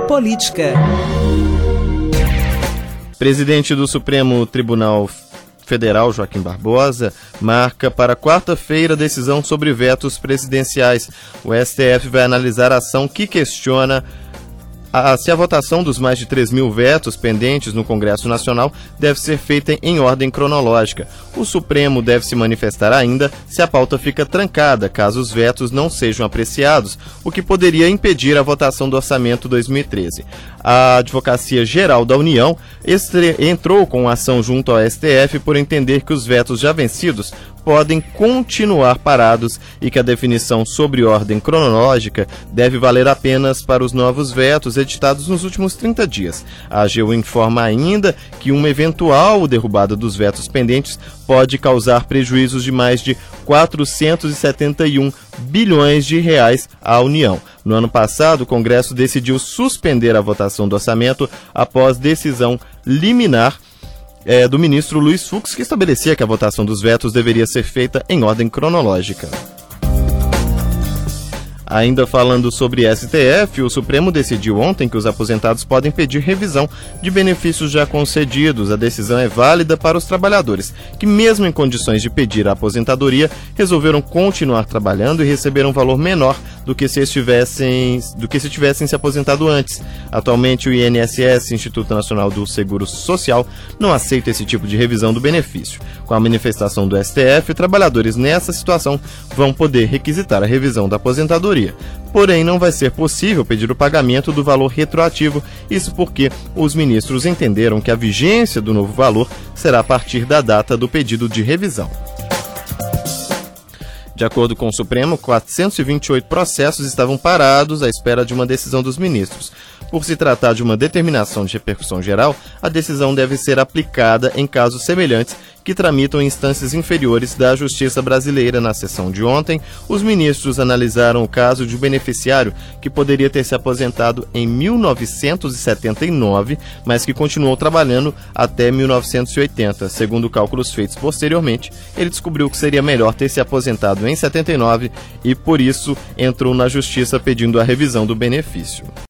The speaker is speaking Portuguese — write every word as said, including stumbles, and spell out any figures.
Política. Presidente do Supremo Tribunal Federal, Joaquim Barbosa, marca para quarta-feira decisão sobre vetos presidenciais. O S T F vai analisar a ação que questiona a, se a votação dos mais de três mil vetos pendentes no Congresso Nacional deve ser feita em ordem cronológica. O Supremo deve se manifestar ainda se a pauta fica trancada, caso os vetos não sejam apreciados, o que poderia impedir a votação do Orçamento dois mil e treze. A Advocacia Geral da União estre... entrou com ação junto ao S T F por entender que os vetos já vencidos podem continuar parados e que a definição sobre ordem cronológica deve valer apenas para os novos vetos editados nos últimos trinta dias. A AGU informa ainda que uma eventual derrubada dos vetos pendentes pode causar prejuízos de mais de quatrocentos e setenta e um bilhões de reais à União. No ano passado, o Congresso decidiu suspender a votação do orçamento após decisão liminar É, do ministro Luiz Fux, que estabelecia que a votação dos vetos deveria ser feita em ordem cronológica. Ainda falando sobre S T F, o Supremo decidiu ontem que os aposentados podem pedir revisão de benefícios já concedidos. A decisão é válida para os trabalhadores, que mesmo em condições de pedir a aposentadoria, resolveram continuar trabalhando e receber um valor menor do que se estivessem, do que se tivessem se aposentado antes. Atualmente, o I N S S, Instituto Nacional do Seguro Social, não aceita esse tipo de revisão do benefício. Com a manifestação do S T F, trabalhadores nessa situação vão poder requisitar a revisão da aposentadoria. Porém, não vai ser possível pedir o pagamento do valor retroativo, isso porque os ministros entenderam que a vigência do novo valor será a partir da data do pedido de revisão. De acordo com o Supremo, quatrocentos e vinte e oito processos estavam parados à espera de uma decisão dos ministros. Por se tratar de uma determinação de repercussão geral, a decisão deve ser aplicada em casos semelhantes que tramitam em instâncias inferiores da Justiça Brasileira. Na sessão de ontem, os ministros analisaram o caso de um beneficiário que poderia ter se aposentado em mil novecentos e setenta e nove, mas que continuou trabalhando até mil novecentos e oitenta. Segundo cálculos feitos posteriormente, ele descobriu que seria melhor ter se aposentado em setenta e nove e, por isso, entrou na Justiça pedindo a revisão do benefício.